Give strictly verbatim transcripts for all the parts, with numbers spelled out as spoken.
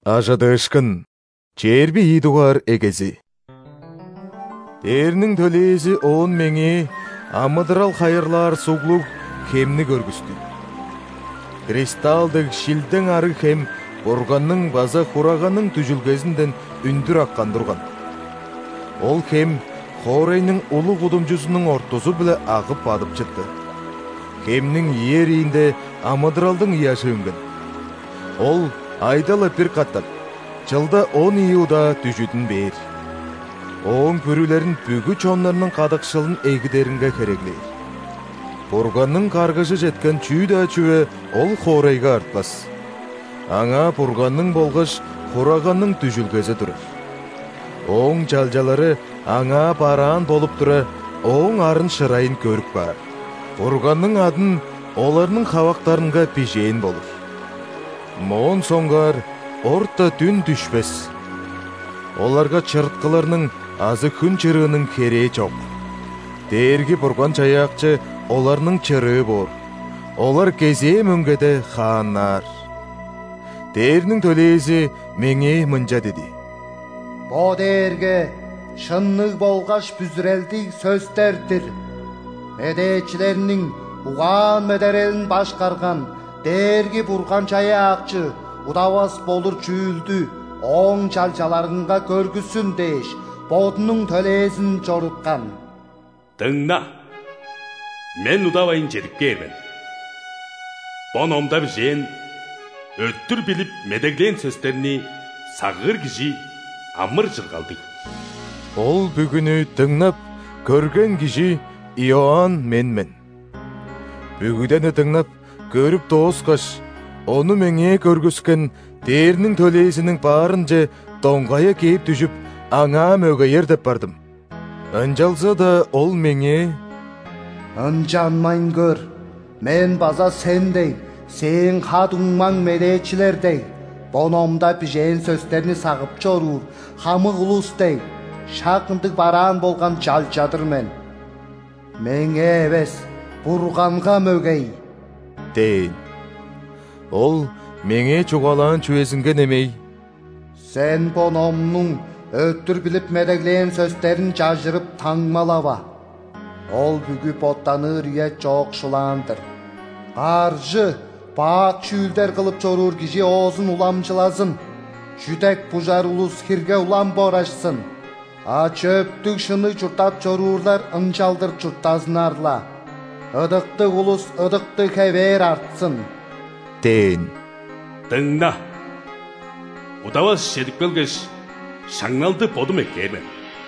Ажадышкын, черби идугар эгези. Эрнің төлezi он меңе амыдырал хайырлар суглуг хемни көргүстү. Кристалдык шилден ары хем Бурганның база хураганның түжүлгезинден үндүр аккан турган. Ол хем Хорейнің улу кудумжусунун ортосу биле агып адып чыкты. Хемнің иеринде амыдыралдың ияшы үнгөн. Ол айдала пир каттап, жылда он иуда түжүтүн бээр. Оң бүрүлерин бүгү чонларынын кадыкшылын эгидеринге кереглейр. Бурганның каргышы жеткен чүйдө чүве ол Хорейга артпас. Аңа Бурганның болгош хураганның түжүлгөзү турар. Оң жалжалары аңа бараан болуп тура, оң арын шырайын көрүп бар. Бурганның адын оларның хабактарынга пижейин болур. Моон соңгар орта түн түшпес. Оларга чырткыларның азы күн чырыынын кереи жок. Дээрги Бурган чаякчы оларның чырыы бор. Олар кезээ мөңгеде хааннар. Дээрнің төлези меңе мынжа деди. Бо дээрге шыннык болгаш бүзүрелдик сөздөрдүр. Медечилеринин угаан медерелин башкарган Дээрги Бурган чаякчы удабас болур чүүлдү оң жалжаларынга көргүсүн деш бодунун төлезин жоруткан. Тыңна, мен удабайын жетип келмен. Бономда бижен өттүр билип медеглен сөздөрүни сагыр киши амыр жыргалдык. Ол бүгүнү тыңнап көргөн киши Иоанн менмен. Бүгүдени тыңнап көрүп тооскаш, ону меңе көргүскен дээрнин төлезинин баарын же доңгая кейип түшүп, аңа мөгөйер деп бардым. Анжалса да ол меңе: Анжанмайын көр, мен база сендей, сен хадуңмаң медечилердей, бономда бижен сөздөрүнү сагып жорур, хамык улустей, шакындык бараан болган жалжадыр мен. Меңе эбес, Бурганга мөгөй. Дейін. Ол меңе чугалаан чүезинге немей: Сен бономнун өттүр билип медеглен сөздөрүн жажырып таңмалаба. Ол бүгү боттаныр ие жокшулаандыр. Каржы, баак чүүлдер кылып жорур киши оозун уламжыласын. Жүдек бужар улус хирге улам борашсын. А чөптүк шыны чуртап жорурлар ыңжалдыр чуртасынарла. Ыдыктык улус ыдыкты хебер артсын. Дейін. Тыңна, удабас жетип келгеш, шаңналды бодум эккеймен.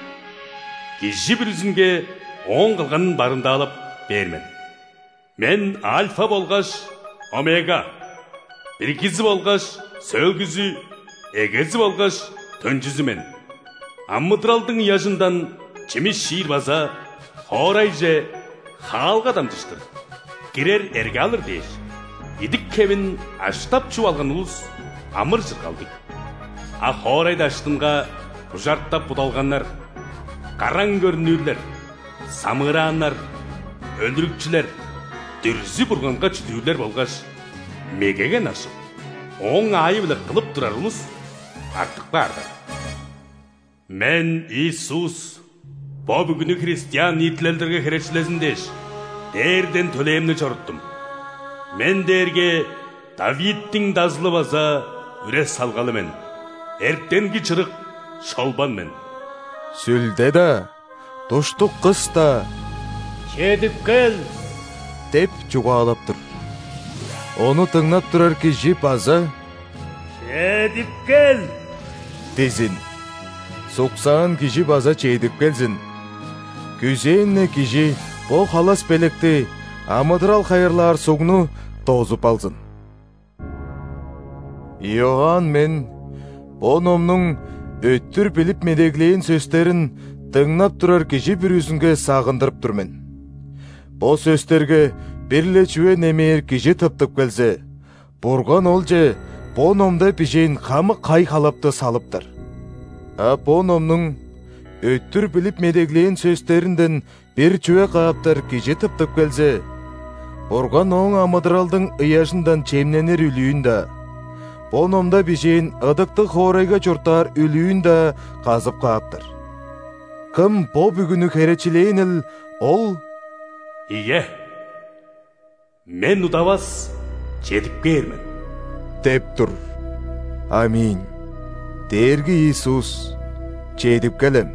Киши бүрүзүнге оң кылганын барында алып бермен. Мен альфа болгаш омега, биргизи болгаш сөлгүзү, эгези болгаш төнжүзү мен. Аммыдыралдың яжындан чимиш шиир база, хорай же хаалга дамжыштыр. Кирер эрге алыр дейш. Идик кебин аштап чубалган улус амыр жыргалдык. А хорайда аштынга бужарттап будалганнар, караң көрүнүүлөр, самырааннар, өлүрүкчүлөр, дүрзү Бурганга чүдүүлөр болгаш мегеген ашып, оң айы биле кылып турар улус артык барды. Мен Иисус, бо бүгүнү христиан нитлелдерге херечилесин деш, дээрден төлөэмни чоруттум. Мен дээрге Давидтин дазлы база үре салгалы мен. Эртенги чырык шолбан мен. Сүлде да, туштук кыз да жетип кел деп чугаалап тур. Ону тыңнап турар киши база жетип кел дезин. Суксаан киши база чейдип келсин. Күзенне киши бо халас белекти амыдырал хайырлар сугну тозуп алсын. Иоанн мен бономнун өттүр билип медеглейин сөздөрүн тыңнап турар киши бүрүзүнгө сагындырып турмен. Бо сөздөргө бирле чүве немер киши тыптып келсе, Бурган ол же бономда бижейин хамы кай халапты салыптыр. А бономнун өттүр билип медеглейин сөздөрүндөн бир чүве кааптар киши тыптып келсе, Бурган оң амыдыралдың ыяжындан чемненер үлүүн да, Бономда бижейін ыдықты хорайга чортар үлүүн да казып кааптыр. Кым бо бүгүнү керечилейнил, ол Ие. Мен удавас жетип келмен. деп тур. Аминь. Дерги Иисус, жетип келем.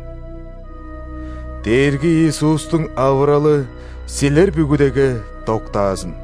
Дерги Иисустың авыралы силер бүгүдеге токтаасын.